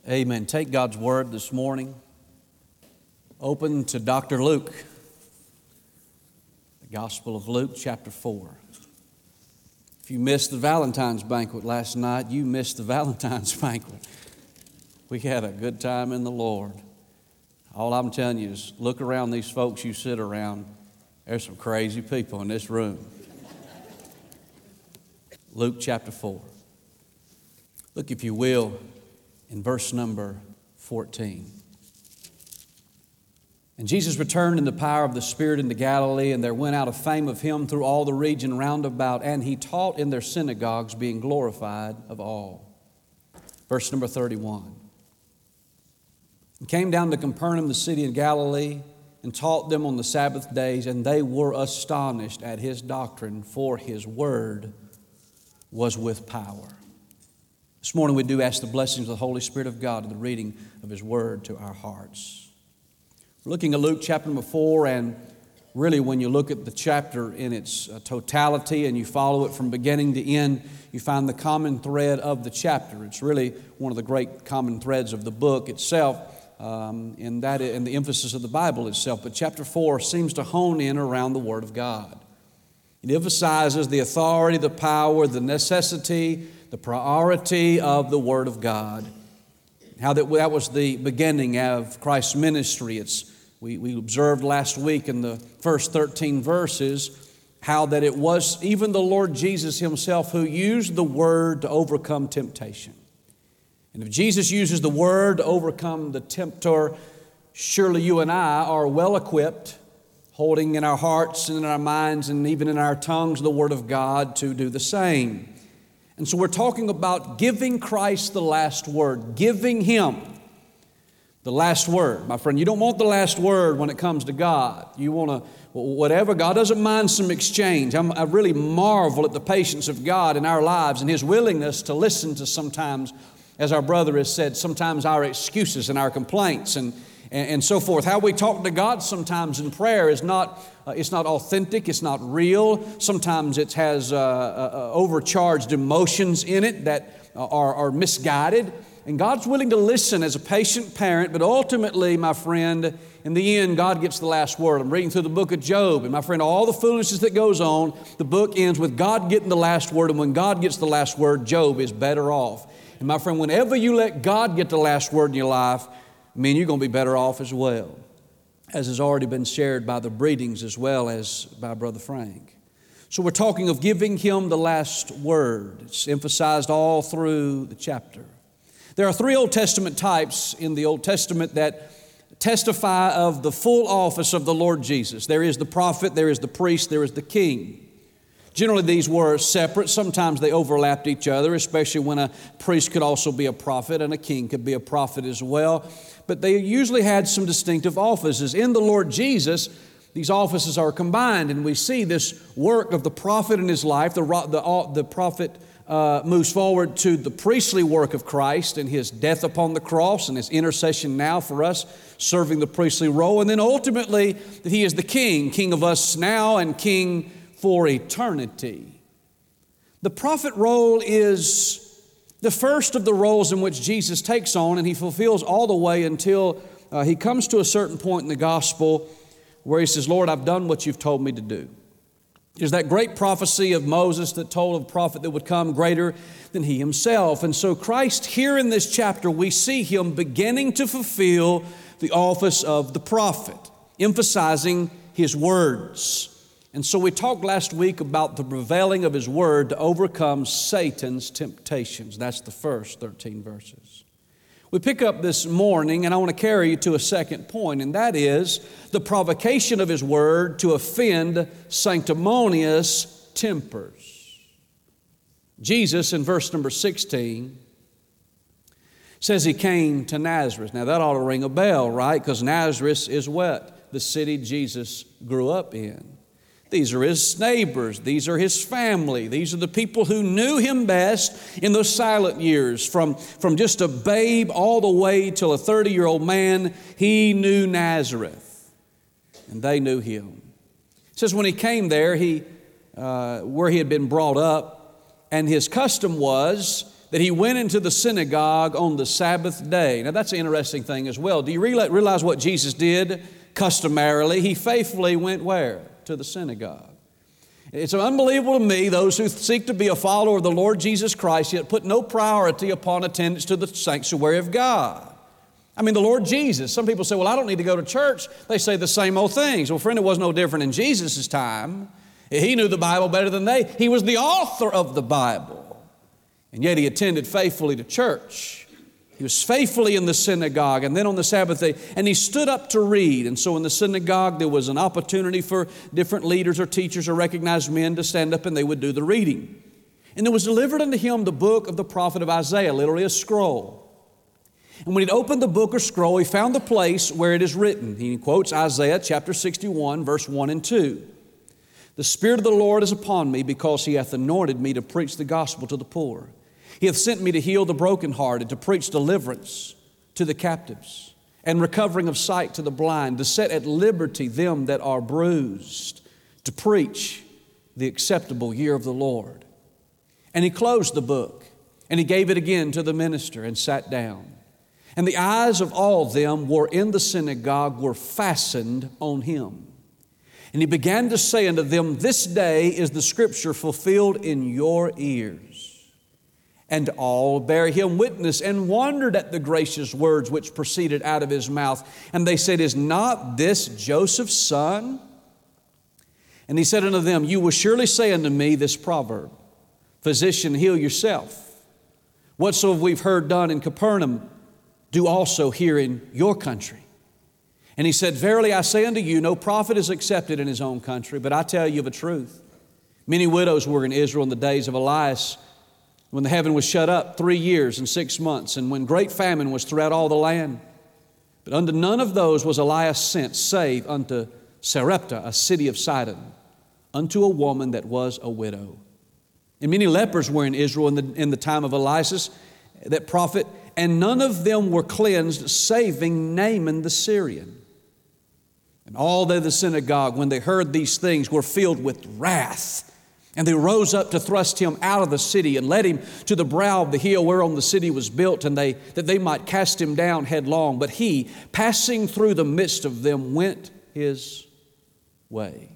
Amen. Take God's Word this morning. Open to Dr. Luke, the Gospel of Luke, chapter 4. If you missed the Valentine's banquet last night, you missed the Valentine's banquet. We had a good time in the Lord. All I'm telling you is look around these folks you sit around. There's some crazy people in this room. Luke chapter 4. Look, if you will, in verse number 14. And Jesus returned in the power of the Spirit into Galilee, and there went out a fame of him through all the region round about, and he taught in their synagogues, being glorified of all. Verse number 31. And came down to Capernaum, the city of Galilee, and taught them on the Sabbath days, and they were astonished at his doctrine, for his word was with power. This morning we do ask the blessings of the Holy Spirit of God and the reading of His Word to our hearts. We're looking at Luke chapter number 4, and really when you look at the chapter in its totality and you follow it from beginning to end, you find the common thread of the chapter. It's really one of the great common threads of the book itself, and the emphasis of the Bible itself. But chapter 4 seems to hone in around the Word of God. It emphasizes the authority, the power, the necessity, the priority of the Word of God. How that was the beginning of Christ's ministry. We observed last week in the first 13 verses how that it was even the Lord Jesus Himself who used the Word to overcome temptation. And if Jesus uses the Word to overcome the tempter, surely you and I are well equipped, holding in our hearts and in our minds and even in our tongues the Word of God to do the same. And so we're talking about giving Christ the last word, giving Him the last word. My friend, you don't want the last word when it comes to God. You want to, whatever. God doesn't mind some exchange. I really marvel at the patience of God in our lives and His willingness to listen to sometimes, as our brother has said, sometimes our excuses and our complaints and so forth. How we talk to God sometimes in prayer is not it's not authentic, it's not real. Sometimes it has overcharged emotions in it that are misguided. And God's willing to listen as a patient parent, but ultimately, my friend, in the end, God gets the last word. I'm reading through the book of Job, and my friend, all the foolishness that goes on, the book ends with God getting the last word, and when God gets the last word, Job is better off. And my friend, whenever you let God get the last word in your life, you're going to be better off as well, as has already been shared by the Breedings as well as by Brother Frank. So we're talking of giving Him the last word. It's emphasized all through the chapter. There are 3 Old Testament types in the Old Testament that testify of the full office of the Lord Jesus. There is the prophet, there is the priest, there is the king. Generally, these were separate. Sometimes they overlapped each other, especially when a priest could also be a prophet and a king could be a prophet as well. But they usually had some distinctive offices. In the Lord Jesus, these offices are combined, and we see this work of the prophet in his life. The prophet moves forward to the priestly work of Christ and His death upon the cross and His intercession now for us, serving the priestly role. And then ultimately, that He is the king of us now and king for eternity. The prophet role is the first of the roles in which Jesus takes on, and He fulfills all the way until He comes to a certain point in the gospel where He says, Lord, I've done what You've told me to do. There's that great prophecy of Moses that told of a prophet that would come greater than he himself. And so Christ, here in this chapter, we see Him beginning to fulfill the office of the prophet, emphasizing His words. And so we talked last week about the prevailing of His word to overcome Satan's temptations. That's the first 13 verses. We pick up this morning, and I want to carry you to a second point, and that is the provocation of His word to offend sanctimonious tempers. Jesus, in verse number 16, says He came to Nazareth. Now that ought to ring a bell, right? Because Nazareth is what? The city Jesus grew up in. These are His neighbors. These are His family. These are the people who knew Him best in those silent years. From just a babe all the way till a 30-year-old man, He knew Nazareth. And they knew Him. It says when He came there, where He had been brought up, and His custom was that he went into the synagogue on the Sabbath day. Now that's an interesting thing as well. Do you realize what Jesus did customarily? He faithfully went where? To the synagogue. It's unbelievable to me, those who seek to be a follower of the Lord Jesus Christ, yet put no priority upon attendance to the sanctuary of God. I mean, the Lord Jesus, some people say, well, I don't need to go to church. They say the same old things. Well, friend, it was no different in Jesus' time. He knew the Bible better than they. He was the author of the Bible. And yet he attended faithfully to church. He was faithfully in the synagogue and then on the Sabbath day, and he stood up to read. And so in the synagogue, there was an opportunity for different leaders or teachers or recognized men to stand up and they would do the reading. And there was delivered unto him the book of the prophet of Isaiah, literally a scroll. And when he'd opened the book or scroll, he found the place where it is written. He quotes Isaiah chapter 61, verse 1 and 2. The Spirit of the Lord is upon me because He hath anointed me to preach the gospel to the poor. He hath sent me to heal the brokenhearted, to preach deliverance to the captives, and recovering of sight to the blind, to set at liberty them that are bruised, to preach the acceptable year of the Lord. And he closed the book, and he gave it again to the minister and sat down. And the eyes of all them were in the synagogue were fastened on him. And he began to say unto them, this day is the scripture fulfilled in your ears. And all bare him witness and wondered at the gracious words which proceeded out of his mouth. And they said, is not this Joseph's son? And he said unto them, you will surely say unto me this proverb, physician, heal yourself. Whatsoever we've heard done in Capernaum, do also here in your country. And he said, verily I say unto you, no prophet is accepted in his own country, but I tell you of a truth. Many widows were in Israel in the days of Elias, when the heaven was shut up 3 years and 6 months, and when great famine was throughout all the land. But unto none of those was Elias sent, save unto Sarepta, a city of Sidon, unto a woman that was a widow. And many lepers were in Israel in the time of Elias, that prophet, and none of them were cleansed, saving Naaman the Syrian. And all they in the synagogue, when they heard these things, were filled with wrath. And they rose up to thrust him out of the city and led him to the brow of the hill whereon the city was built, and that they might cast him down headlong. But he, passing through the midst of them, went his way.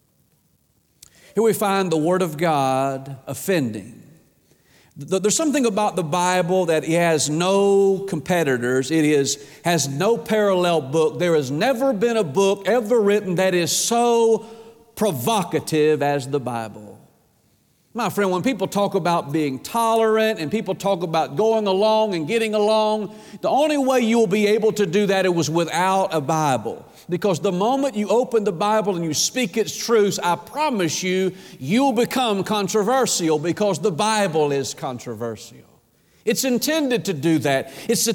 Here we find the Word of God offending. There's something about the Bible that it has no competitors. It has no parallel book. There has never been a book ever written that is so provocative as the Bible. My friend, when people talk about being tolerant and people talk about going along and getting along, the only way you will be able to do that is without a Bible. Because the moment you open the Bible and you speak its truths, I promise you, you'll become controversial because the Bible is controversial. It's intended to do that.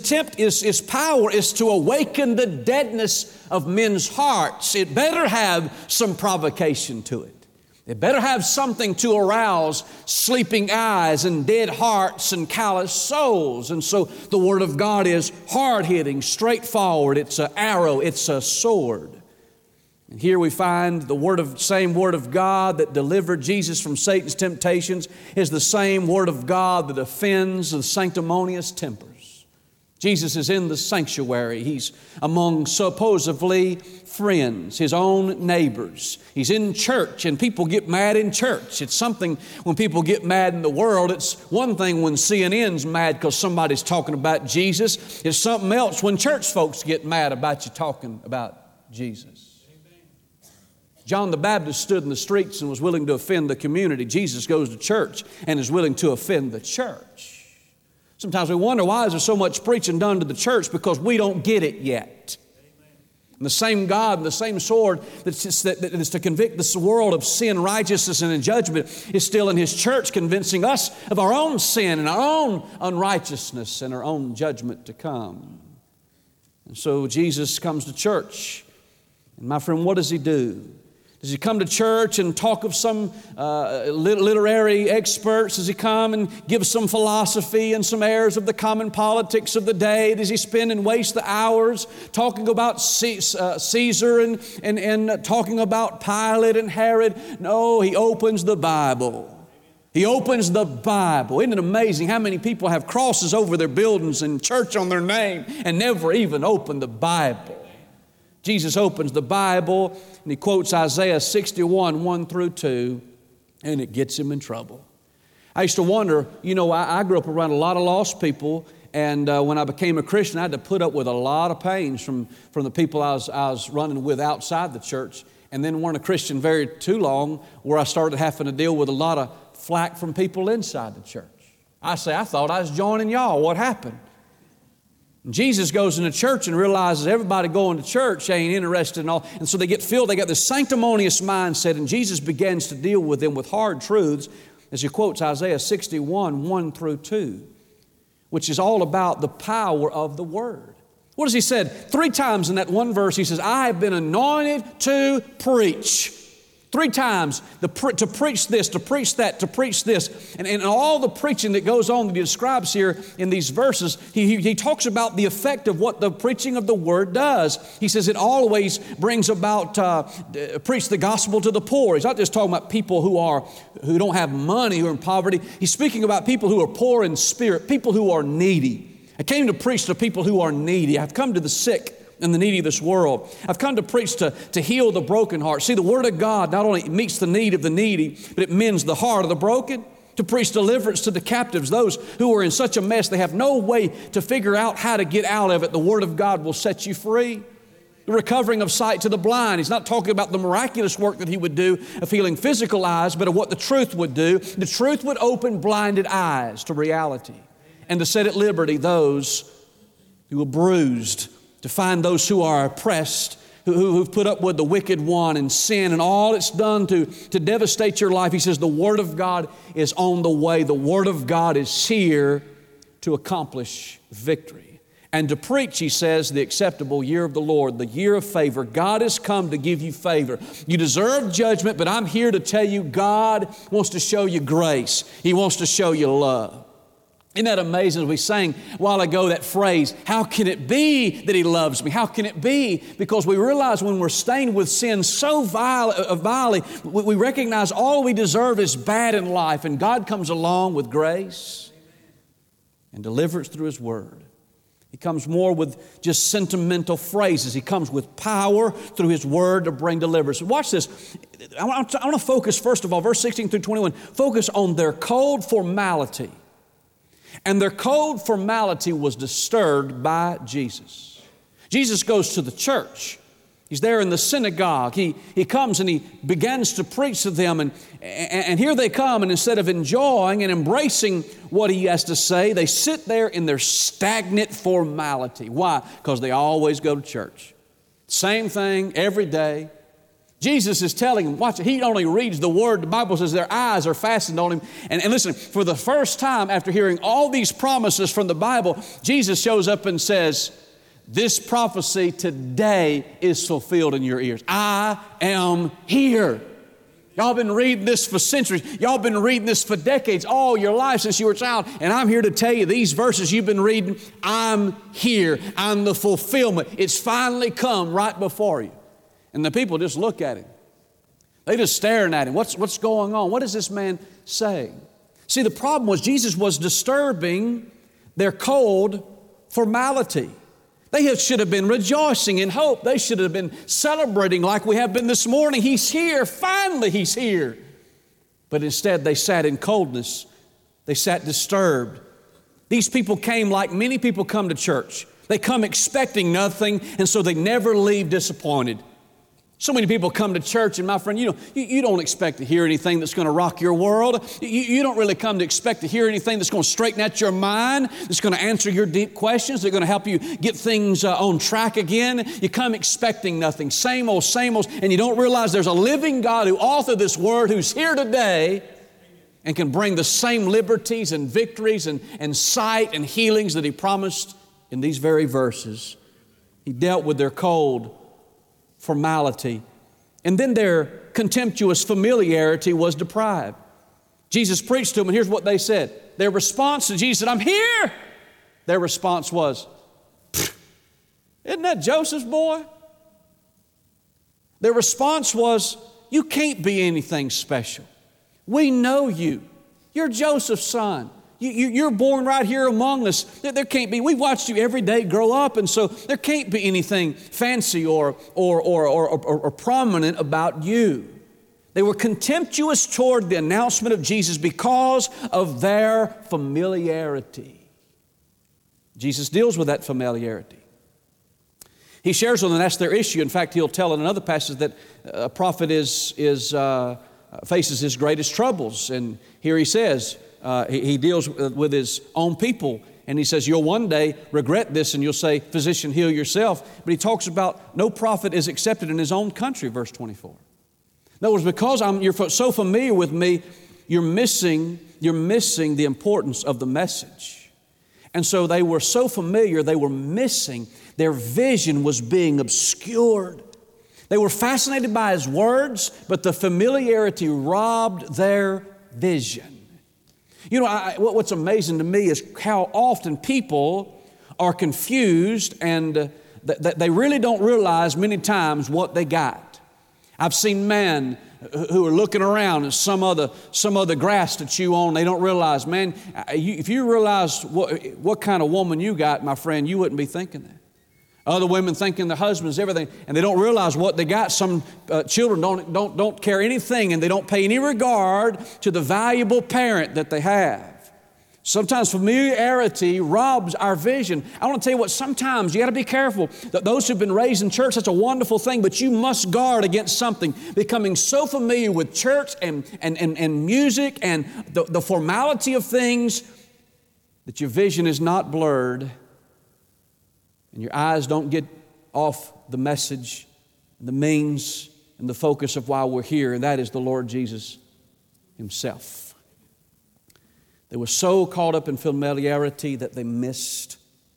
Its power is to awaken the deadness of men's hearts. It better have some provocation to it. It better have something to arouse sleeping eyes and dead hearts and callous souls. And so the Word of God is hard-hitting, straightforward. It's an arrow. It's a sword. And here we find the same Word of God that delivered Jesus from Satan's temptations is the same Word of God that offends the sanctimonious tempers. Jesus is in the sanctuary. He's among supposedly friends, His own neighbors. He's in church, and people get mad in church. It's something when people get mad in the world. It's one thing when CNN's mad because somebody's talking about Jesus. It's something else when church folks get mad about you talking about Jesus. John the Baptist stood in the streets and was willing to offend the community. Jesus goes to church and is willing to offend the church. Sometimes we wonder, why is there so much preaching done to the church? Because we don't get it yet. And the same God and the same sword that is to convict this world of sin, righteousness, and judgment is still in His church, convincing us of our own sin and our own unrighteousness and our own judgment to come. And so Jesus comes to church. And my friend, what does He do? Does He come to church and talk of some literary experts? Does He come and give some philosophy and some airs of the common politics of the day? Does He spend and waste the hours talking about Caesar and talking about Pilate and Herod? No, He opens the Bible. He opens the Bible. Isn't it amazing how many people have crosses over their buildings and church on their name and never even open the Bible? Jesus opens the Bible and he quotes Isaiah 61, 1 through 2, and it gets him in trouble. I used to wonder, I grew up around a lot of lost people, and when I became a Christian, I had to put up with a lot of pains from the people I was running with outside the church, and then weren't a Christian very too long, where I started having to deal with a lot of flack from people inside the church. I thought I was joining y'all. What happened? And Jesus goes into church and realizes everybody going to church ain't interested in all. And so they get filled. They got this sanctimonious mindset. And Jesus begins to deal with them with hard truths as he quotes Isaiah 61, 1 through 2, which is all about the power of the Word. What does he say? 3 times in that one verse, he says, I have been anointed to preach. 3 times, to preach this, to preach that, to preach this. And all the preaching that goes on that he describes here in these verses, he talks about the effect of what the preaching of the Word does. He says it always brings about, preach the gospel to the poor. He's not just talking about people who don't have money, who are in poverty. He's speaking about people who are poor in spirit, people who are needy. I came to preach to people who are needy. I've come to the sick and the needy of this world. I've come to preach to heal the broken heart. See, the Word of God not only meets the need of the needy, but it mends the heart of the broken. To preach deliverance to the captives, those who are in such a mess they have no way to figure out how to get out of it. The Word of God will set you free. The recovering of sight to the blind. He's not talking about the miraculous work that he would do of healing physical eyes, but of what the truth would do. The truth would open blinded eyes to reality and to set at liberty those who are bruised, to find those who are oppressed, who've put up with the wicked one and sin and all it's done to devastate your life. He says the Word of God is on the way. The Word of God is here to accomplish victory. And to preach, he says, the acceptable year of the Lord, the year of favor. God has come to give you favor. You deserve judgment, but I'm here to tell you God wants to show you grace. He wants to show you love. Isn't that amazing? As we sang a while ago that phrase, how can it be that He loves me? How can it be? Because we realize when we're stained with sin so vilely, we recognize all we deserve is bad in life, and God comes along with grace and deliverance through His Word. He comes more with just sentimental phrases. He comes with power through His Word to bring deliverance. Watch this. I want to focus, first of all, verse 16 through 21, focus on their cold formality. And their cold formality was disturbed by Jesus. Jesus goes to the church. He's there in the synagogue. He comes and he begins to preach to them. And here they come, and instead of enjoying and embracing what he has to say, they sit there in their stagnant formality. Why? Because they always go to church. Same thing every day. Jesus is telling them, watch it, he only reads the Word. The Bible says their eyes are fastened on him. And listen, for the first time after hearing all these promises from the Bible, Jesus shows up and says, this prophecy today is fulfilled in your ears. I am here. Y'all been reading this for centuries. Y'all been reading this for decades, all your life since you were a child. And I'm here to tell you these verses you've been reading, I'm here. I'm the fulfillment. It's finally come right before you. And the people just look at him. They just staring at him. What's going on? What is this man saying? See, the problem was Jesus was disturbing their cold formality. They should have been rejoicing in hope. They should have been celebrating like we have been this morning. He's here. Finally, He's here. But instead, they sat in coldness. They sat disturbed. These people came like many people come to church. They come expecting nothing, and so they never leave disappointed. So many people come to church, and my friend, you don't expect to hear anything that's going to rock your world. You don't really come to expect to hear anything that's going to straighten out your mind, that's going to answer your deep questions, that's going to help you get things on track again. You come expecting nothing, same old, and you don't realize there's a living God who authored this Word, who's here today and can bring the same liberties and victories and sight and healings that He promised in these very verses. He dealt with their cold formality. And then their contemptuous familiarity was deprived. Jesus preached to them, and here's what they said. Their response to Jesus said, I'm here. Their response was, isn't that Joseph's boy? Their response was, you can't be anything special. We know you. You're Joseph's son. You're born right here among us. There can't be. We've watched you every day grow up, and so there can't be anything fancy or prominent about you. They were contemptuous toward the announcement of Jesus because of their familiarity. Jesus deals with that familiarity. He shares with them that's their issue. In fact, he'll tell in another passage that a prophet faces his greatest troubles. And here he says, he deals with his own people. And he says, you'll one day regret this and you'll say, physician, heal yourself. But he talks about no prophet is accepted in his own country, verse 24. In other words, because you're so familiar with me, you're missing the importance of the message. And so they were so familiar, they were missing. Their vision was being obscured. They were fascinated by His words, but the familiarity robbed their vision. You know, what's amazing to me is how often people are confused and they really don't realize many times what they got. I've seen men who are looking around at some other grass to chew on. They don't realize, man, if you realize what kind of woman you got, my friend, you wouldn't be thinking that. Other women thinking their husbands, everything, and they don't realize what they got. Some children don't care anything, and they don't pay any regard to the valuable parent that they have. Sometimes familiarity robs our vision. I want to tell you what, sometimes you got to be careful. That those who've been raised in church, that's a wonderful thing, but you must guard against something, becoming so familiar with church and music and the formality of things that your vision is not blurred and your eyes don't get off the message, the means, and the focus of why we're here, and that is the Lord Jesus Himself. They were so caught up in familiarity that they missed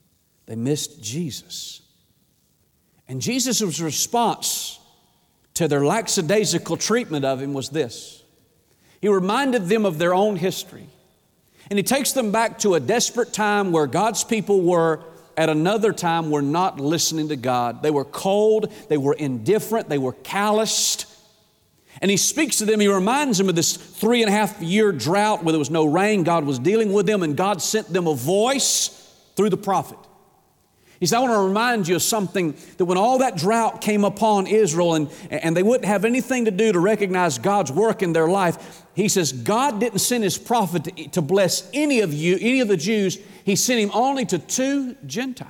Jesus. And Jesus' response to their lackadaisical treatment of Him was this. He reminded them of their own history. And He takes them back to a desperate time where God's people were, at another time, were not listening to God. They were cold, they were indifferent, they were calloused. And He speaks to them, He reminds them of this 3.5-year drought where there was no rain. God was dealing with them, and God sent them a voice through the prophet. He said, I want to remind you of something, that when all that drought came upon Israel and they wouldn't have anything to do to recognize God's work in their life, He says, God didn't send His prophet to bless any of the Jews. He sent him only to 2 Gentiles.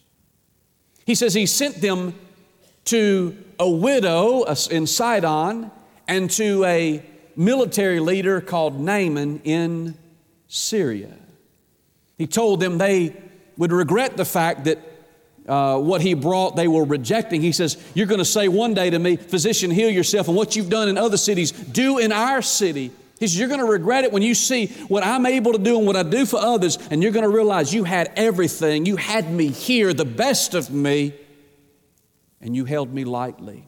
He says He sent them to a widow in Sidon and to a military leader called Naaman in Syria. He told them they would regret the fact that what He brought they were rejecting. He says, you're going to say one day to me, physician, heal yourself, and what you've done in other cities, do in our city. He says, you're going to regret it when you see what I'm able to do and what I do for others, and you're going to realize you had everything. You had me here, the best of me, and you held me lightly.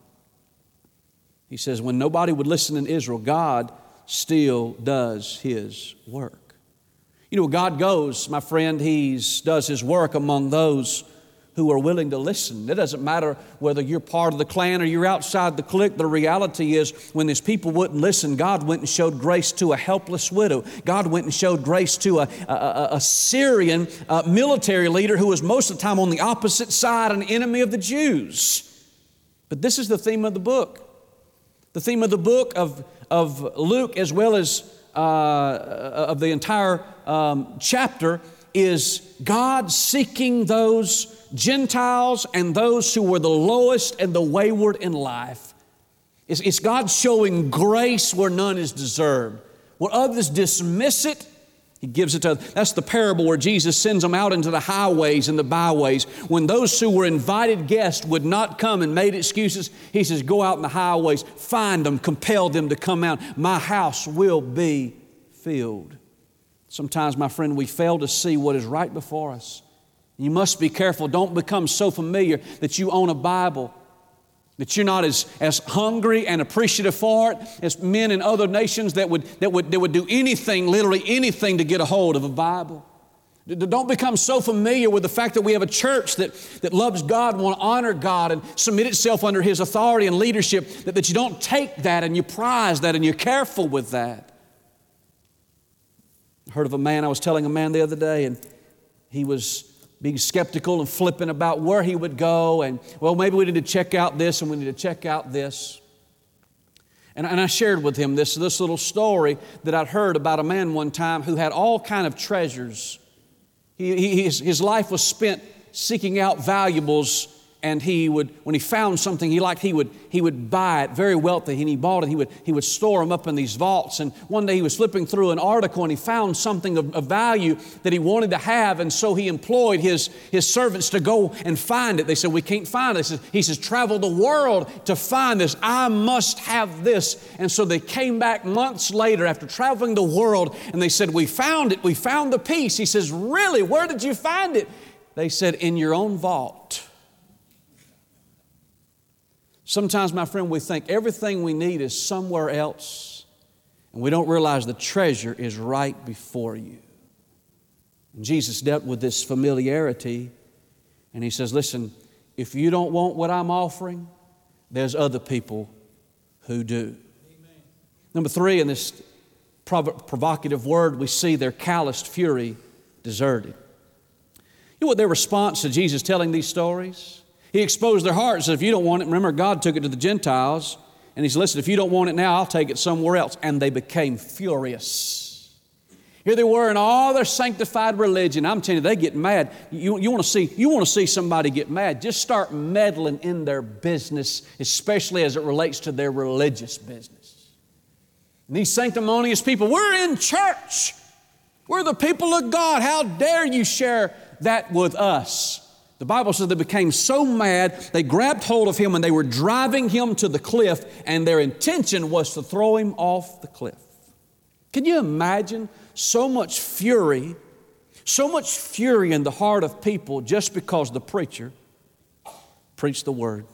He says, when nobody would listen in Israel, God still does His work. You know, God goes, my friend, He does His work among those who are willing to listen. It doesn't matter whether you're part of the clan or you're outside the clique. The reality is when His people wouldn't listen, God went and showed grace to a helpless widow. God went and showed grace to a Syrian military leader who was most of the time on the opposite side, an enemy of the Jews. But this is the theme of the book. The theme of the book of Luke, as well as of the entire chapter, is God seeking those Gentiles and those who were the lowest and the wayward in life. It's God showing grace where none is deserved. Where others dismiss it, He gives it to others. That's the parable where Jesus sends them out into the highways and the byways. When those who were invited guests would not come and made excuses, He says, go out in the highways, find them, compel them to come out. My house will be filled. Sometimes, my friend, we fail to see what is right before us. You must be careful. Don't become so familiar that you own a Bible, that you're not as hungry and appreciative for it as men in other nations that would do anything, literally anything, to get a hold of a Bible. Don't become so familiar with the fact that we have a church that loves God and want to honor God and submit itself under His authority and leadership that you don't take that and you prize that and you're careful with that. heard of a man, I was telling a man the other day, and he was being skeptical and flippant about where he would go, and, well, maybe we need to check out this and we need to check out this. And I shared with him this little story that I'd heard about a man one time who had all kind of treasures. His life was spent seeking out valuables, and when he found something he liked, he would buy it, very wealthy, and he bought it. He would store them up in these vaults. And one day he was flipping through an article and he found something of value that he wanted to have, and so he employed his servants to go and find it. They said, we can't find it. He says, travel the world to find this. I must have this. And so they came back months later after traveling the world, and they said, we found it. We found the piece. He says, really? Where did you find it? They said, in your own vault. Sometimes, my friend, we think everything we need is somewhere else, and we don't realize the treasure is right before you. And Jesus dealt with this familiarity, and He says, listen, if you don't want what I'm offering, there's other people who do. Amen. Number 3, in this provocative word, we see their calloused fury deserted. You know what their response to Jesus telling these stories? He exposed their hearts. Said, if you don't want it, remember God took it to the Gentiles. And He said, listen, if you don't want it now, I'll take it somewhere else. And they became furious. Here they were in all their sanctified religion. I'm telling you, they get mad. You want to see somebody get mad, just start meddling in their business, especially as it relates to their religious business. And these sanctimonious people, we're in church. We're the people of God. How dare you share that with us? The Bible says they became so mad, they grabbed hold of Him and they were driving Him to the cliff, and their intention was to throw Him off the cliff. Can you imagine so much fury in the heart of people just because the preacher preached the Word?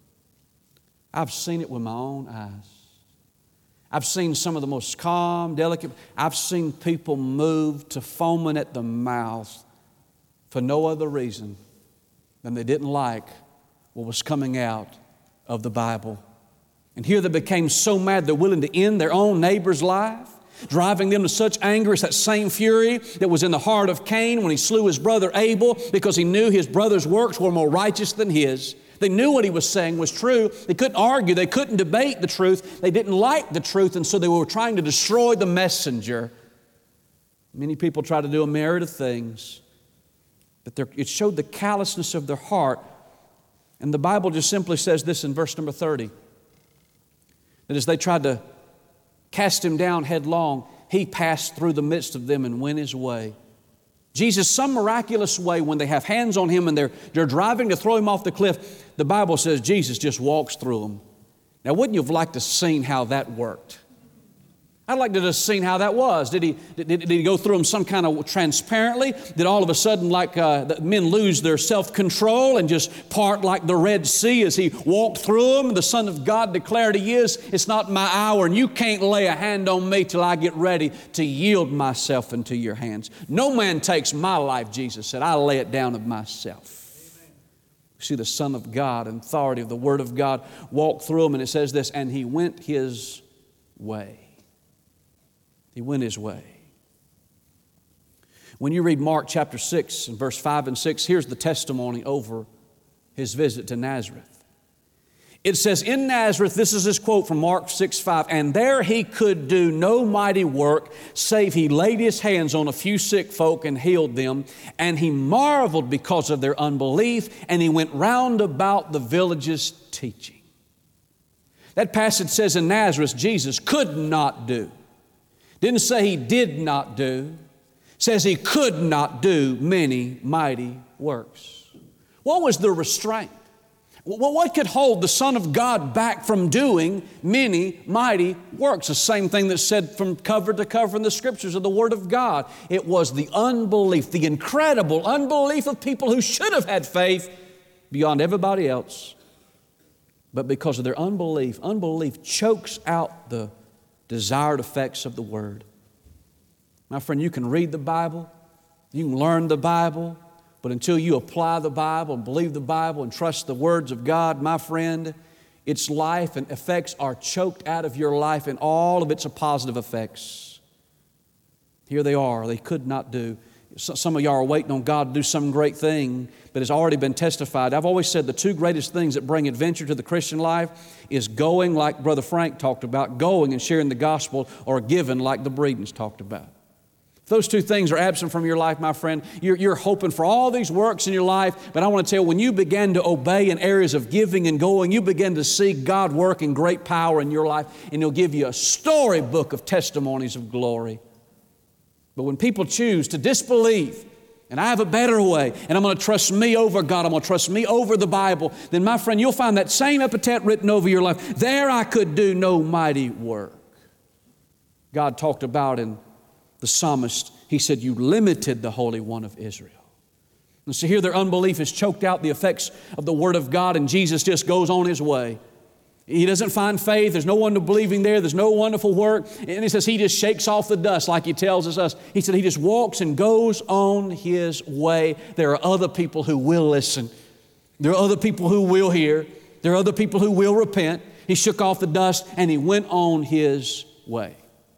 I've seen it with my own eyes. I've seen some of the most calm, delicate. I've seen people move to foaming at the mouth for no other reason than they didn't like what was coming out of the Bible. And here they became so mad they're willing to end their own neighbor's life, driving them to such anger. It's that same fury that was in the heart of Cain when he slew his brother Abel because he knew his brother's works were more righteous than his. They knew what he was saying was true. They couldn't argue. They couldn't debate the truth. They didn't like the truth, and so they were trying to destroy the messenger. Many people try to do a myriad of things, but it showed the callousness of their heart. And the Bible just simply says this in verse number 30, that as they tried to cast Him down headlong, He passed through the midst of them and went His way. Jesus, some miraculous way, when they have hands on Him and they're driving to throw Him off the cliff, the Bible says Jesus just walks through them. Now, wouldn't you have liked to have seen how that worked? I'd like to have seen how that was. Did he go through them some kind of transparently? Did all of a sudden, like the men lose their self-control and just part like the Red Sea as He walked through them? The Son of God declared He is, it's not my hour, and you can't lay a hand on me till I get ready to yield myself into your hands. No man takes my life, Jesus said. I lay it down of myself. Amen. See the Son of God and authority of the Word of God walked through them, and it says this, and He went His way. He went His way. When you read Mark chapter 6 and verse 5 and 6, here's the testimony over His visit to Nazareth. It says, in Nazareth, this is His quote from Mark 6:5, and there He could do no mighty work, save He laid His hands on a few sick folk and healed them. And He marveled because of their unbelief, and He went round about the villages teaching. That passage says in Nazareth, Jesus could not do. Didn't say He did not do. Says He could not do many mighty works. What was the restraint? What could hold the Son of God back from doing many mighty works? The same thing that's said from cover to cover in the Scriptures of the Word of God. It was the unbelief, the incredible unbelief of people who should have had faith beyond everybody else. But because of their unbelief chokes out the desired effects of the Word. My friend, you can read the Bible, you can learn the Bible, but until you apply the Bible and believe the Bible and trust the words of God, my friend, its life and effects are choked out of your life, and all of its positive effects. Here they are. They could not do. Some of y'all are waiting on God to do some great thing, but it's already been testified. I've always said the two greatest things that bring adventure to the Christian life is going, like Brother Frank talked about, going and sharing the gospel, or giving like the Breedens talked about. If those two things are absent from your life, my friend, you're hoping for all these works in your life, but I want to tell you, when you begin to obey in areas of giving and going, you begin to see God work in great power in your life, and He'll give you a storybook of testimonies of glory. But when people choose to disbelieve, and I have a better way, and I'm going to trust me over God, I'm going to trust me over the Bible, then my friend, you'll find that same epithet written over your life. There I could do no mighty work. God talked about in the psalmist, He said, you limited the Holy One of Israel. And so here their unbelief has choked out the effects of the Word of God, and Jesus just goes on His way. He doesn't find faith. There's no one to believing there. There's no wonderful work. And He says He just shakes off the dust like He tells us. He said He just walks and goes on His way. There are other people who will listen. There are other people who will hear. There are other people who will repent. He shook off the dust and He went on His way.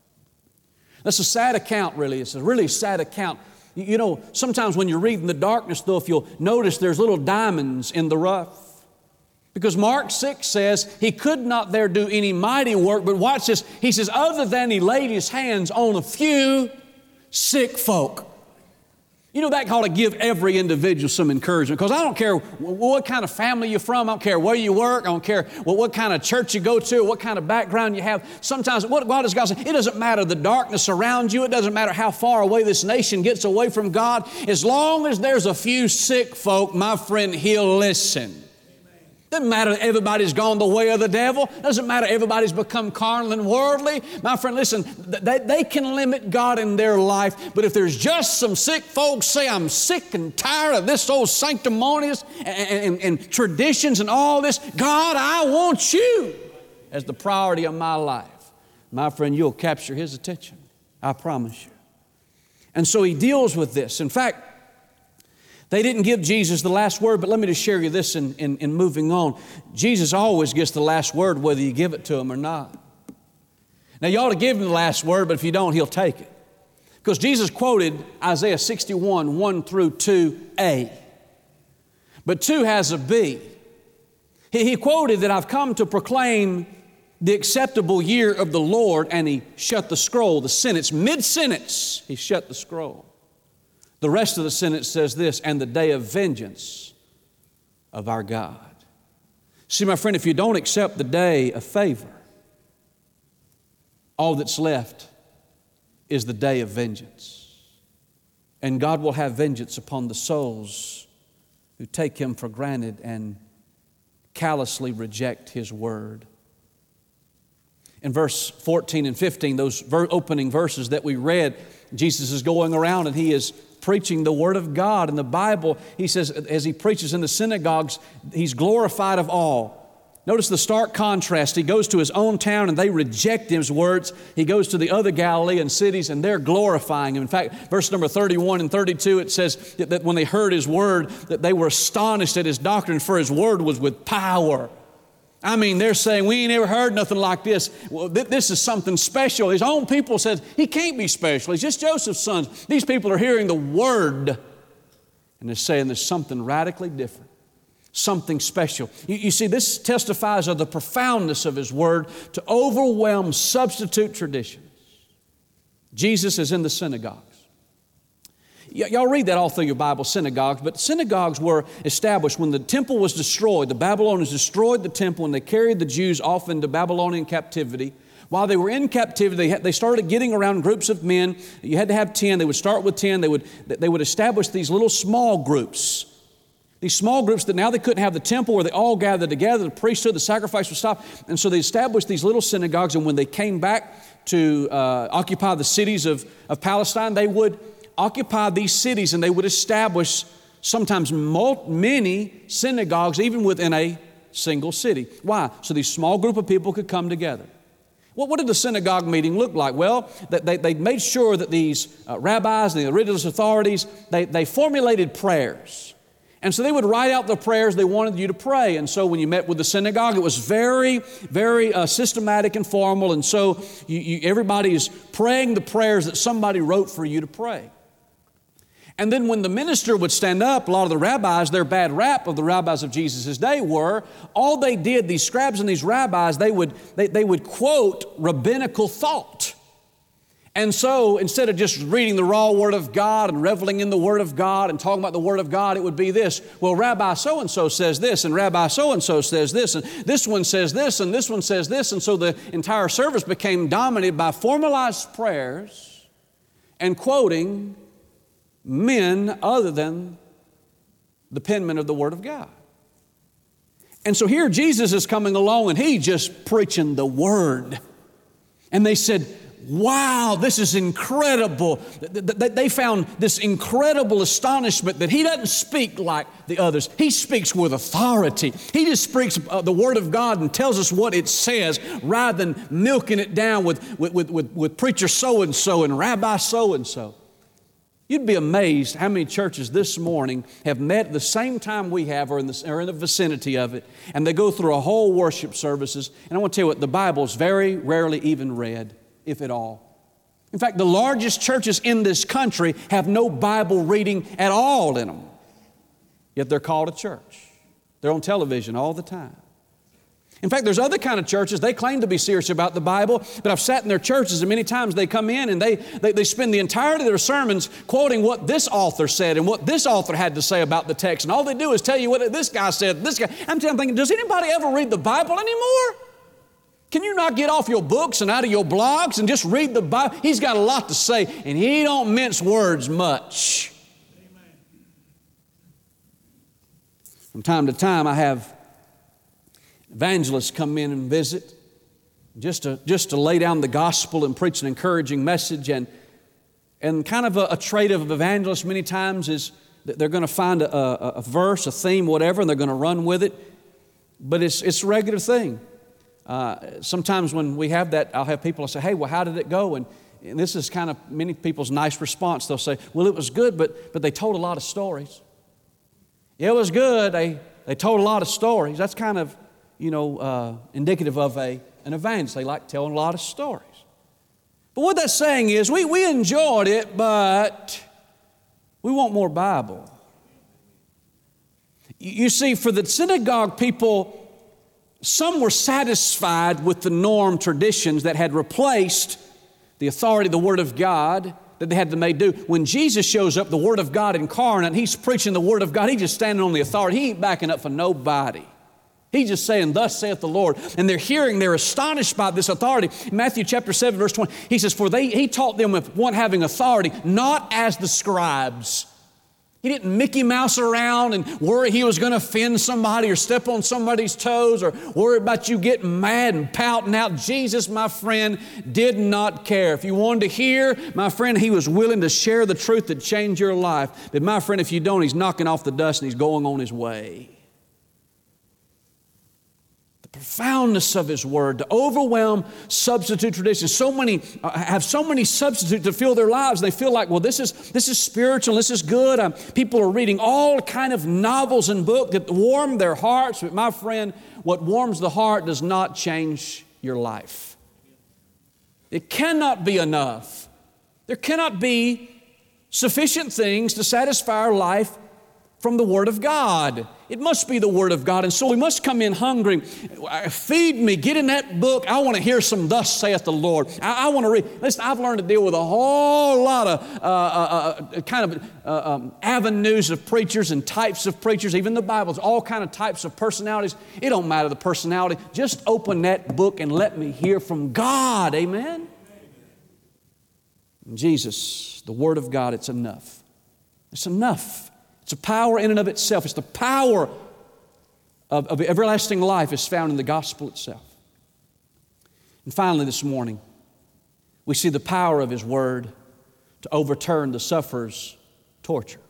That's a sad account, really. It's a really sad account. You know, sometimes when you're reading the darkness, though, if you'll notice there's little diamonds in the rough. Because Mark 6 says He could not there do any mighty work, but watch this. He says, other than He laid His hands on a few sick folk. You know, that ought to give every individual some encouragement, because I don't care what kind of family you're from, I don't care where you work, I don't care what kind of church you go to, or what kind of background you have. Sometimes, what does God say? It doesn't matter the darkness around you, it doesn't matter how far away this nation gets away from God. As long as there's a few sick folk, my friend, He'll listen. Doesn't matter that everybody's gone the way of the devil. Doesn't matter everybody's become carnal and worldly. My friend, listen, they can limit God in their life, but if there's just some sick folks say, I'm sick and tired of this old sanctimonious and traditions and all this, God, I want you as the priority of my life. My friend, you'll capture His attention. I promise you. And so He deals with this. In fact, they didn't give Jesus the last word, but let me just share you this in moving on. Jesus always gets the last word whether you give it to Him or not. Now you ought to give Him the last word, but if you don't, He'll take it. Because Jesus quoted Isaiah 61, 1 through 2a. But 2 has a B. He quoted that I've come to proclaim the acceptable year of the Lord, and He shut the scroll, the sentence, mid-sentence, He shut the scroll. The rest of the sentence says this, and the day of vengeance of our God. See, my friend, if you don't accept the day of favor, all that's left is the day of vengeance. And God will have vengeance upon the souls who take Him for granted and callously reject His word. In verse 14 and 15, those opening verses that we read, Jesus is going around and He is preaching the Word of God. In the Bible, He says, as He preaches in the synagogues, He's glorified of all. Notice the stark contrast. He goes to His own town and they reject His words. He goes to the other Galilean cities and they're glorifying Him. In fact, verse number 31 and 32, it says that when they heard His word, that they were astonished at His doctrine, for His word was with power. I mean, they're saying, we ain't ever heard nothing like this. Well, this is something special. His own people said, He can't be special. He's just Joseph's son. These people are hearing the word, and they're saying there's something radically different, something special. You see, this testifies of the profoundness of His word to overwhelm substitute traditions. Jesus is in the synagogues. Y'all read that all through your Bible, synagogues, but synagogues were established when the temple was destroyed. The Babylonians destroyed the temple and they carried the Jews off into Babylonian captivity. While they were in captivity, they started getting around groups of men. You had to have 10. They would start with 10. They would establish these little small groups. These small groups that now they couldn't have the temple where they all gathered together, the priesthood, the sacrifice would stop. And so they established these little synagogues, and when they came back to occupy the cities of Palestine, they would occupy these cities and they would establish sometimes many synagogues even within a single city. Why? So these small group of people could come together. Well, what did the synagogue meeting look like? Well, they made sure that these rabbis and the religious authorities, they formulated prayers. And so they would write out the prayers they wanted you to pray. And so when you met with the synagogue, it was very, very systematic and formal. And so everybody is praying the prayers that somebody wrote for you to pray. And then when the minister would stand up, a lot of the rabbis, their bad rap of the rabbis of Jesus' day were, all they did, these scribes and these rabbis, they would quote rabbinical thought. And so instead of just reading the raw Word of God and reveling in the Word of God and talking about the Word of God, it would be this. Well, Rabbi so-and-so says this, and Rabbi so-and-so says this, and this one says this, and this one says this. And so the entire service became dominated by formalized prayers and quoting men other than the penman of the Word of God. And so here Jesus is coming along and He's just preaching the Word. And they said, wow, this is incredible. They found this incredible astonishment that He doesn't speak like the others. He speaks with authority. He just speaks the Word of God and tells us what it says rather than milking it down with preacher so-and-so and rabbi so-and-so. You'd be amazed how many churches this morning have met at the same time we have or in the vicinity of it, and they go through a whole worship services. And I want to tell you what, the Bible is very rarely even read, if at all. In fact, the largest churches in this country have no Bible reading at all in them. Yet they're called a church. They're on television all the time. In fact, there's other kind of churches, they claim to be serious about the Bible, but I've sat in their churches and many times they come in and they spend the entirety of their sermons quoting what this author said and what this author had to say about the text. And all they do is tell you what this guy said, this guy. I'm thinking, does anybody ever read the Bible anymore? Can you not get off your books and out of your blogs and just read the Bible? He's got a lot to say, and he don't mince words much. Amen. From time to time, I have evangelists come in and visit just to lay down the gospel and preach an encouraging message. And kind of a trait of evangelists many times is that they're going to find a verse, a theme, whatever, and they're going to run with it. But it's a regular thing. Sometimes when we have that, I'll have people say, hey, well, how did it go? And this is kind of many people's nice response. They'll say, well, it was good, but they told a lot of stories. Yeah, it was good. They told a lot of stories. That's kind of, indicative of an evangelist. They like telling a lot of stories. But what that's saying is we enjoyed it, but we want more Bible. You see, for the synagogue people, some were satisfied with the norm traditions that had replaced the authority of the Word of God that they had to make do. When Jesus shows up, the Word of God incarnate, and He's preaching the Word of God, He's just standing on the authority. He ain't backing up for nobody. He's just saying, thus saith the Lord. And they're astonished by this authority. In Matthew chapter 7, verse 20, He says, He taught them with one having authority, not as the scribes. He didn't Mickey Mouse around and worry He was going to offend somebody or step on somebody's toes or worry about you getting mad and pouting out. Jesus, my friend, did not care. If you wanted to hear, my friend, He was willing to share the truth that changed your life. But my friend, if you don't, He's knocking off the dust and He's going on His way. Profoundness of His Word, to overwhelm substitute traditions. So many have so many substitutes to fill their lives. They feel like, well, this is spiritual, this is good. People are reading all kind of novels and books that warm their hearts. But my friend, what warms the heart does not change your life. It cannot be enough. There cannot be sufficient things to satisfy our life from the Word of God. It must be the Word of God. And so we must come in hungry. Feed me. Get in that book. I want to hear some thus saith the Lord. I want to read. Listen, I've learned to deal with a whole lot of avenues of preachers and types of preachers. Even the Bible's all kind of types of personalities. It don't matter the personality. Just open that book and let me hear from God. Amen? And Jesus, the Word of God, it's enough. It's enough. It's a power in and of itself. It's the power of everlasting life is found in the gospel itself. And finally this morning, we see the power of His Word to overturn the sufferer's torture.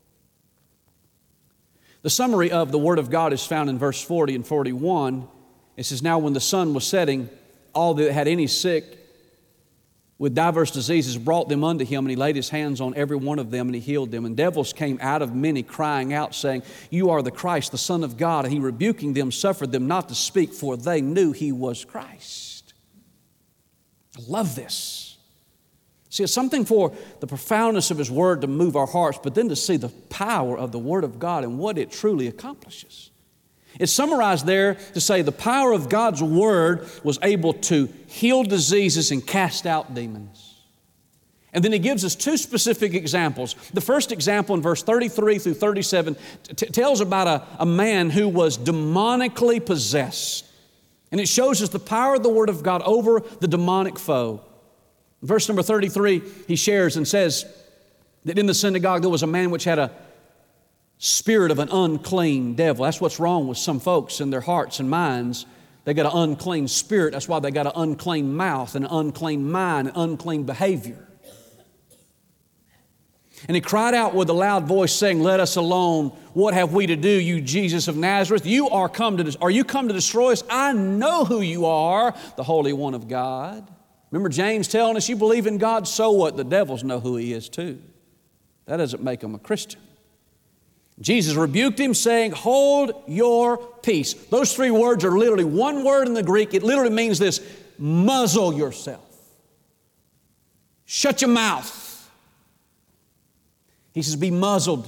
The summary of the Word of God is found in verse 40 and 41. It says, now when the sun was setting, all that had any sick with diverse diseases brought them unto him, and he laid his hands on every one of them, and he healed them. And devils came out of many, crying out, saying, You are the Christ, the Son of God. And he, rebuking them, suffered them not to speak, for they knew he was Christ. I love this. See, it's something for the profoundness of his word to move our hearts, but then to see the power of the word of God and what it truly accomplishes. It's summarized there to say the power of God's word was able to heal diseases and cast out demons. And then he gives us two specific examples. The first example in verse 33 through 37 tells about a man who was demonically possessed. And it shows us the power of the word of God over the demonic foe. In verse number 33, he shares and says that in the synagogue there was a man which had a spirit of an unclean devil. That's what's wrong with some folks in their hearts and minds. They got an unclean spirit. That's why they got an unclean mouth and an unclean mind and unclean behavior. And he cried out with a loud voice, saying, Let us alone. What have we to do, you Jesus of Nazareth? Are you come to destroy us? I know who you are, the Holy One of God. Remember James telling us, you believe in God, so what? The devils know who he is too. That doesn't make them a Christian. Jesus rebuked him, saying, Hold your peace. Those three words are literally one word in the Greek. It literally means this: muzzle yourself. Shut your mouth. He says, be muzzled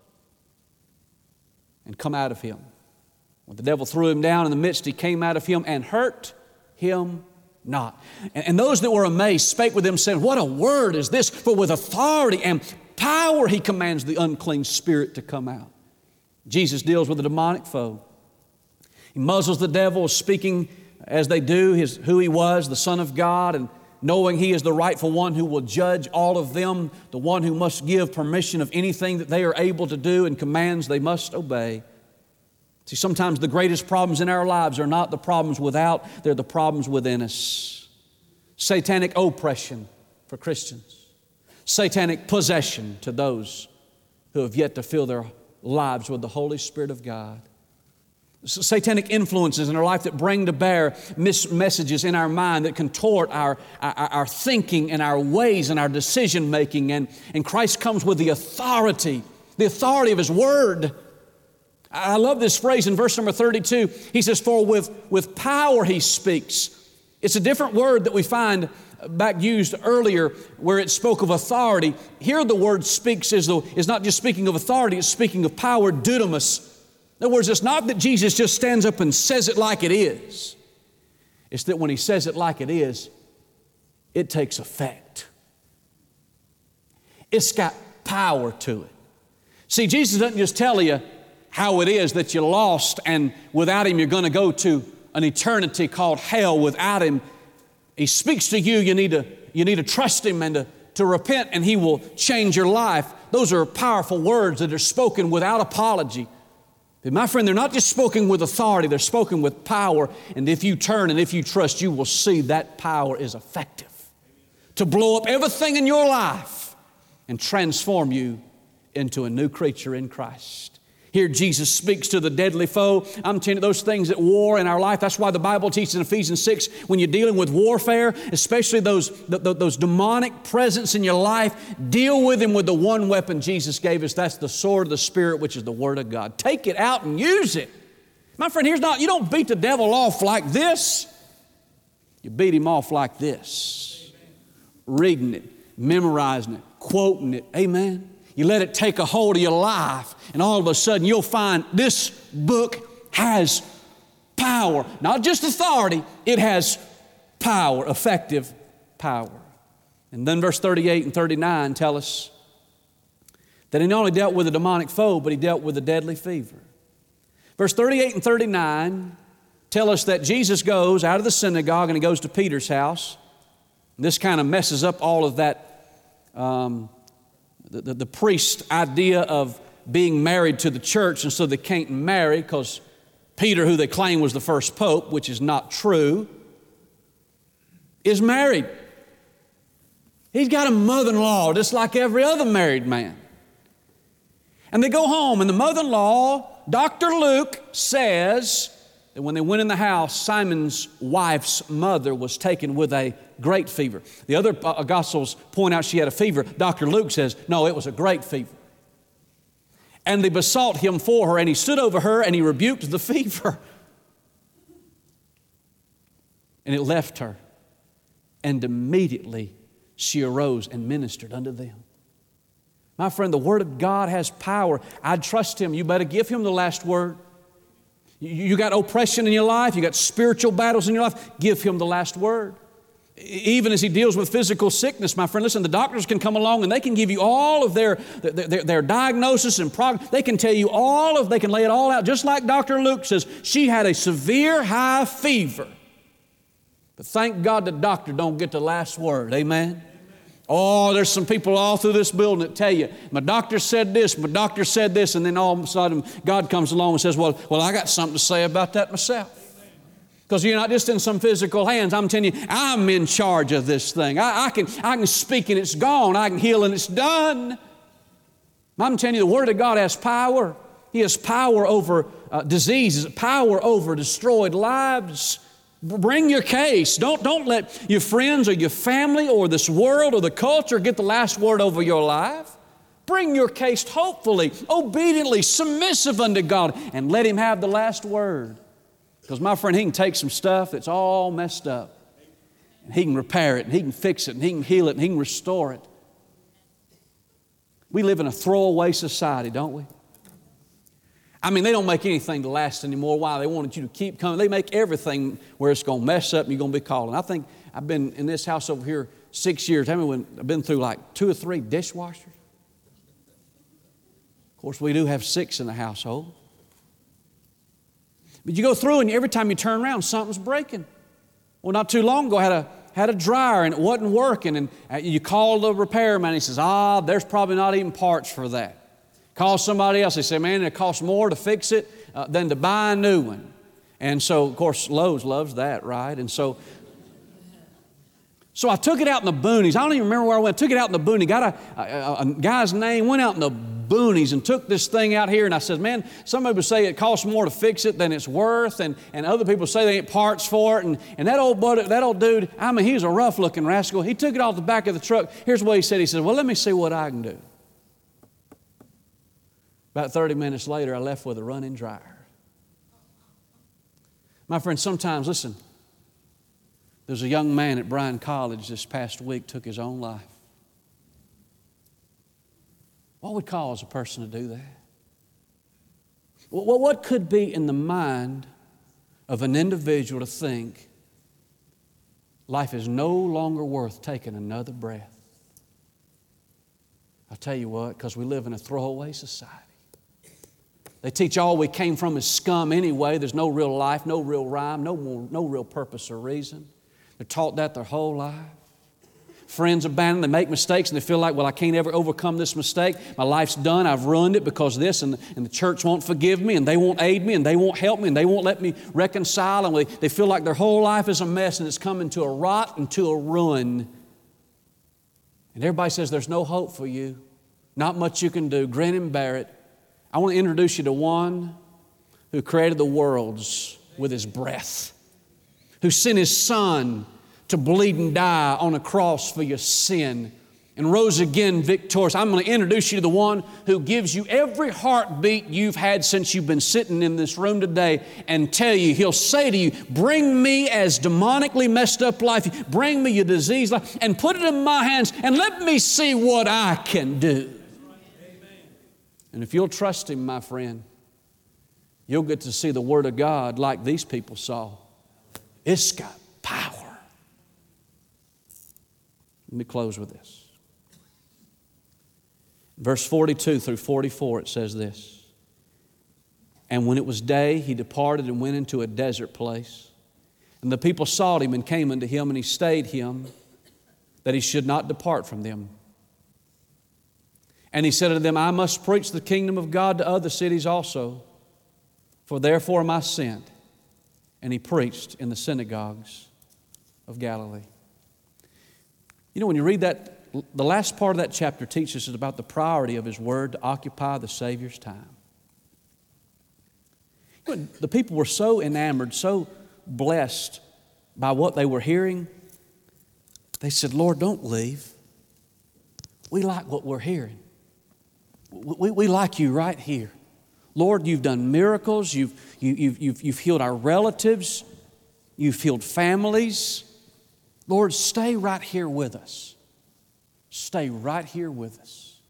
and come out of him. When the devil threw him down in the midst, he came out of him and hurt him not. And those that were amazed spake with him, saying, What a word is this? For with authority and power he commands the unclean spirit to come out. Jesus deals with the demonic foe. He muzzles the devil, speaking as they do who he was, the Son of God, and knowing he is the rightful one who will judge all of them, the one who must give permission of anything that they are able to do and commands they must obey. See, sometimes the greatest problems in our lives are not the problems without, they're the problems within us. Satanic oppression for Christians. Satanic possession to those who have yet to fill their lives with the Holy Spirit of God. Satanic influences in our life that bring to bear messages in our mind that contort our thinking and our ways and our decision making. And Christ comes with the authority of His Word. I love this phrase in verse number 32. He says, For with power He speaks. It's a different word that we find back used earlier where it spoke of authority. Here the word speaks is not just speaking of authority, it's speaking of power, dunamis. In other words, it's not that Jesus just stands up and says it like it is. It's that when He says it like it is, it takes effect. It's got power to it. See, Jesus doesn't just tell you how it is that you're lost and without Him you're going to go to an eternity called hell without Him. He speaks to you, you need to trust Him and to repent, and He will change your life. Those are powerful words that are spoken without apology. But my friend, they're not just spoken with authority, they're spoken with power. And if you turn and if you trust, you will see that power is effective to blow up everything in your life and transform you into a new creature in Christ. Here Jesus speaks to the deadly foe. I'm telling you, those things at war in our life, that's why the Bible teaches in Ephesians 6, when you're dealing with warfare, especially those demonic presence in your life, deal with them with the one weapon Jesus gave us. That's the sword of the Spirit, which is the Word of God. Take it out and use it. My friend, you don't beat the devil off like this. You beat him off like this. Reading it, memorizing it, quoting it. Amen. You let it take a hold of your life, and all of a sudden you'll find this book has power. Not just authority, it has power, effective power. And then verse 38 and 39 tell us that He not only dealt with a demonic foe, but He dealt with a deadly fever. Verse 38 and 39 tell us that Jesus goes out of the synagogue and He goes to Peter's house. And this kind of messes up all of that the priest idea of being married to the church, and so they can't marry because Peter, who they claim was the first pope, which is not true, is married. He's got a mother-in-law just like every other married man. And they go home, and the mother-in-law, Dr. Luke, says that when they went in the house, Simon's wife's mother was taken with a great fever. The other Gospels point out she had a fever. Dr. Luke says, no, it was a great fever. And they besought him for her, and he stood over her and he rebuked the fever. And it left her. And immediately she arose and ministered unto them. My friend, the Word of God has power. I'd trust Him. You better give Him the last word. You got oppression in your life. You got spiritual battles in your life. Give Him the last word. Even as He deals with physical sickness, my friend, listen, the doctors can come along and they can give you all of their diagnosis and progress. They can tell you they can lay it all out. Just like Dr. Luke says, she had a severe high fever. But thank God the doctor don't get the last word. Amen? Oh, there's some people all through this building that tell you, my doctor said this, and then all of a sudden God comes along and says, well, I got something to say about that myself. Because you're not just in some physical hands. I'm telling you, I'm in charge of this thing. I can speak and it's gone. I can heal and it's done. I'm telling you, the Word of God has power. He has power over diseases, power over destroyed lives. Bring your case. Don't let your friends or your family or this world or the culture get the last word over your life. Bring your case hopefully, obediently, submissive unto God, and let Him have the last word. Because my friend, He can take some stuff that's all messed up, and He can repair it, and He can fix it, and He can heal it, and He can restore it. We live in a throwaway society, don't we? I mean, they don't make anything to last anymore. Why? They wanted you to keep coming. They make everything where it's going to mess up and you're going to be calling. I think I've been in this house over here 6 years. I've been through like 2 or 3 dishwashers. Of course, we do have 6 in the household. But you go through and every time you turn around, something's breaking. Well, not too long ago, I had a dryer and it wasn't working. And you call the repairman and he says, there's probably not even parts for that. Call somebody else. They say, man, it costs more to fix it than to buy a new one. And so, of course, Lowe's loves that, right? And so I took it out in the boonies. I don't even remember where I went. I took it out in the boonies. Got a guy's name, went out in the boonies and took this thing out here. And I said, man, some people say it costs more to fix it than it's worth. And other people say they ain't parts for it. And that old dude, I mean, he was a rough-looking rascal. He took it off the back of the truck. Here's what he said. He said, well, let me see what I can do. About 30 minutes later, I left with a running dryer. My friend, sometimes, listen, there's a young man at Bryan College this past week took his own life. What would cause a person to do that? Well, what could be in the mind of an individual to think life is no longer worth taking another breath? I'll tell you what, because we live in a throwaway society. They teach all we came from is scum anyway. There's no real life, no real rhyme, no real purpose or reason. They're taught that their whole life. Friends abandon, they make mistakes and they feel like, well, I can't ever overcome this mistake. My life's done, I've ruined it because of this, and the church won't forgive me, and they won't aid me, and they won't help me, and they won't let me reconcile, and they feel like their whole life is a mess and it's coming to a rot and to a ruin. And everybody says there's no hope for you, not much you can do, grin and bear it. I want to introduce you to one who created the worlds with His breath, who sent His Son to bleed and die on a cross for your sin and rose again victorious. I'm going to introduce you to the one who gives you every heartbeat you've had since you've been sitting in this room today and tell you, He'll say to you, bring me as demonically messed up life, bring me your diseased life and put it in my hands and let me see what I can do. And if you'll trust Him, my friend, you'll get to see the Word of God like these people saw. It's got power. Let me close with this. Verse 42 through 44, it says this. And when it was day, He departed and went into a desert place. And the people sought Him and came unto Him, and He stayed Him, that He should not depart from them. And He said unto them, I must preach the kingdom of God to other cities also, for therefore am I sent. And He preached in the synagogues of Galilee. You know, when you read that, the last part of that chapter teaches us about the priority of His Word to occupy the Savior's time. The people were so enamored, so blessed by what they were hearing. They said, Lord, don't leave. We like what we're hearing. We like you right here. Lord, you've done miracles. You've healed our relatives. You've healed families. Lord, stay right here with us. Stay right here with us.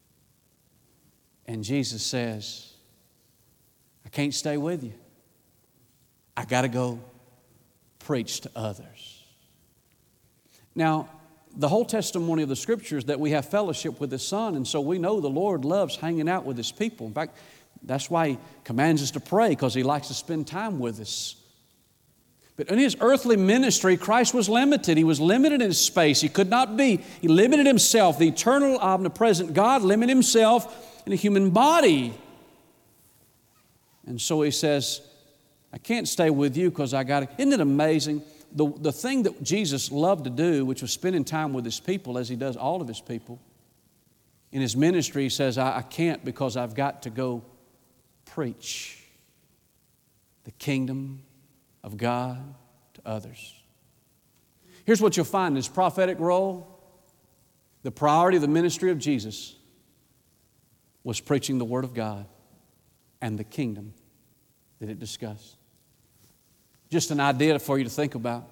And Jesus says, I can't stay with you. I got to go preach to others. Now, the whole testimony of the Scriptures that we have fellowship with His Son, and so we know the Lord loves hanging out with His people. In fact, that's why He commands us to pray, because He likes to spend time with us. But in His earthly ministry, Christ was limited. He was limited in space. He could not be. He limited Himself. The eternal, omnipresent God limited Himself in a human body. And so He says, I can't stay with you because I got to. Isn't it amazing? The thing that Jesus loved to do, which was spending time with His people, as He does all of His people, in His ministry, He says, I can't because I've got to go preach the kingdom of God to others. Here's what you'll find in His prophetic role. The priority of the ministry of Jesus was preaching the Word of God and the kingdom that it discussed. Just an idea for you to think about.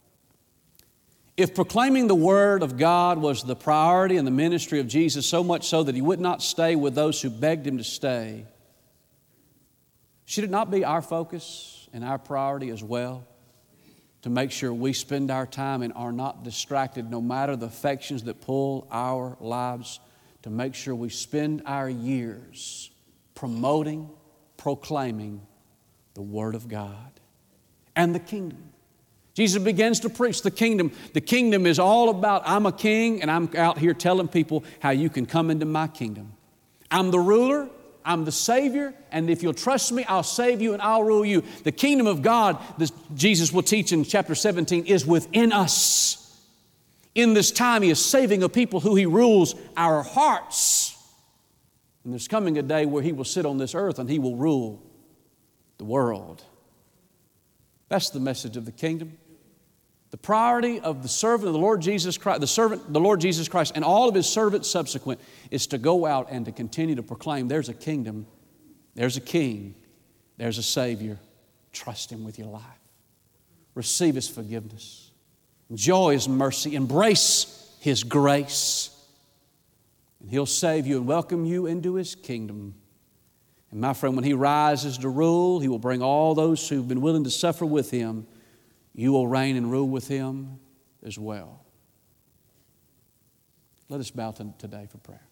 If proclaiming the Word of God was the priority in the ministry of Jesus, so much so that He would not stay with those who begged Him to stay, should it not be our focus and our priority as well to make sure we spend our time and are not distracted no matter the affections that pull our lives, to make sure we spend our years promoting, proclaiming the Word of God and the kingdom. Jesus begins to preach the kingdom. The kingdom is all about, I'm a king and I'm out here telling people how you can come into my kingdom. I'm the ruler, I'm the Savior, and if you'll trust me, I'll save you and I'll rule you. The kingdom of God, this Jesus will teach in chapter 17, is within us. In this time, He is saving a people who He rules our hearts. And there's coming a day where He will sit on this earth and He will rule the world. That's the message of the kingdom. The priority of the servant of the Lord Jesus Christ, the Lord Jesus Christ, and all of His servants subsequent, is to go out and to continue to proclaim there's a kingdom, there's a king, there's a Savior. Trust Him with your life. Receive His forgiveness. Enjoy His mercy. Embrace His grace. And He'll save you and welcome you into His kingdom. And my friend, when He rises to rule, He will bring all those who've been willing to suffer with Him. You will reign and rule with Him as well. Let us bow today for prayer.